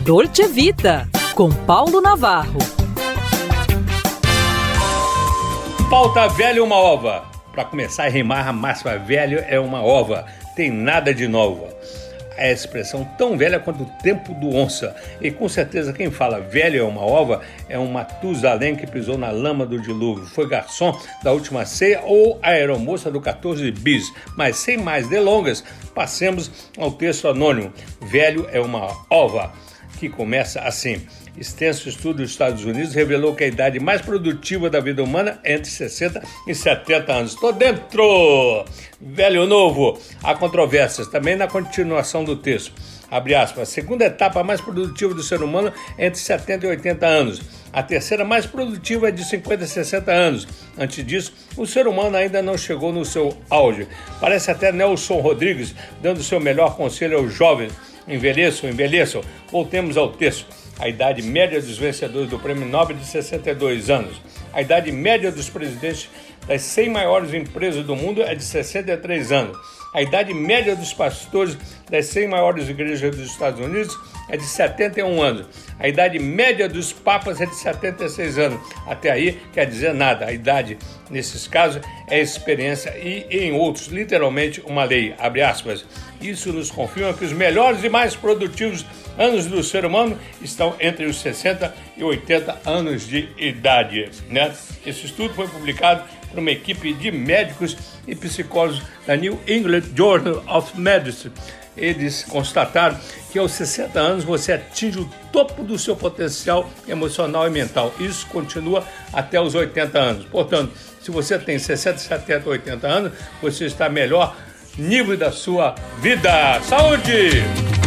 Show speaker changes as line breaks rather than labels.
Dolce Vita, com Paulo Navarro.
Pauta velho uma ova. Para começar a rimar, a máxima velho é uma ova. Tem nada de nova. É a expressão tão velha quanto o tempo do onça. E com certeza quem fala velho é uma ova é um Matusalém que pisou na lama do dilúvio. Foi garçom da última ceia ou aeromoça do 14 bis. Mas sem mais delongas, passemos ao texto anônimo. Velho é uma ova, que começa assim. Extenso estudo dos Estados Unidos revelou que a idade mais produtiva da vida humana é entre 60 e 70 anos. Estou dentro! Velho ou novo? Há controvérsias também na continuação do texto. Abre aspas. A segunda etapa mais produtiva do ser humano é entre 70 e 80 anos. A terceira mais produtiva é de 50 a 60 anos. Antes disso, o ser humano ainda não chegou no seu auge. Parece até Nelson Rodrigues dando seu melhor conselho aos jovens. Envelheçam. Voltemos ao texto. A idade média dos vencedores do Prêmio Nobel é de 62 anos. A idade média dos presidentes das 100 maiores empresas do mundo é de 63 anos. A idade média dos pastores das 100 maiores igrejas dos Estados Unidos é de 71 anos. A idade média dos papas é de 76 anos. Até aí quer dizer nada. A idade, nesses casos, é experiência e, em outros, literalmente, uma lei. Abre aspas. Isso nos confirma que os melhores e mais produtivos anos do ser humano estão entre os 60 e 80 anos de idade, né? Esse estudo foi publicado por uma equipe de médicos e psicólogos da New England Journal of Medicine. Eles constataram que aos 60 anos você atinge o topo do seu potencial emocional e mental. Isso continua até os 80 anos. Portanto, se você tem 60, 70, 80 anos, você está melhor nível da sua vida. Saúde!